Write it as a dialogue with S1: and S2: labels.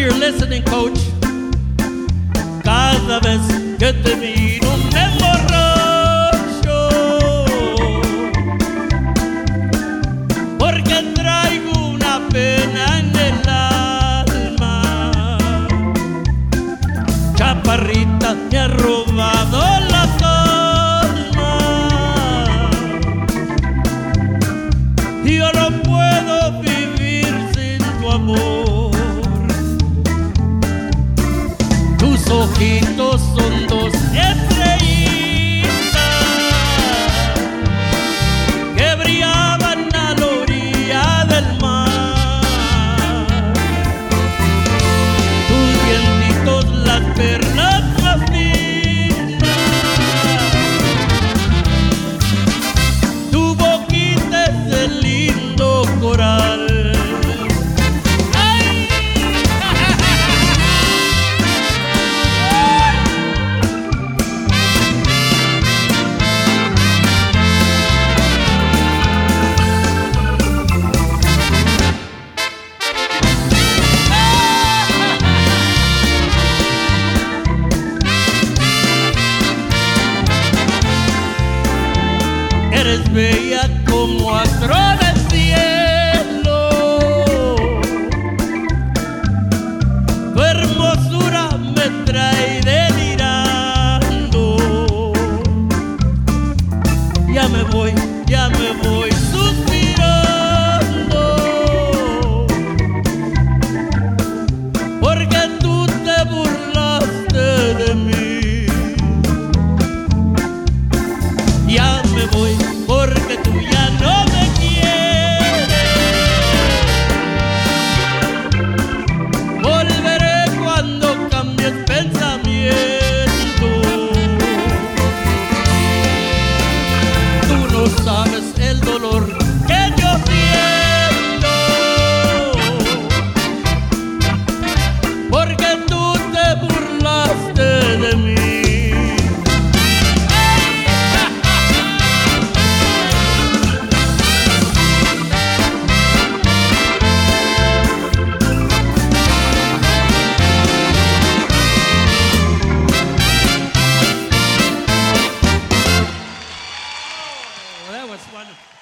S1: you're listening, coach. Cada vez que te miro me emborracho, porque traigo una pena en el alma. Chaparrita me ha robado la calma, y yo no puedo vivir sin tu amor. Tus ojitos son dos estrellitas que brillaban a la orilla del mar. Tus dientitos las perlas más finas, tu boquita es el lindo coral. Eres bella como astro del cielo, tu hermosura me trae delirando. Ya me voy suspirando, porque tú te burlaste de mí. Ya me voy porque tú ya no me quieres. Volveré cuando cambies pensamiento. Tú no sabes el dolor que yo siento, porque tú te burlaste de mí. That was fun.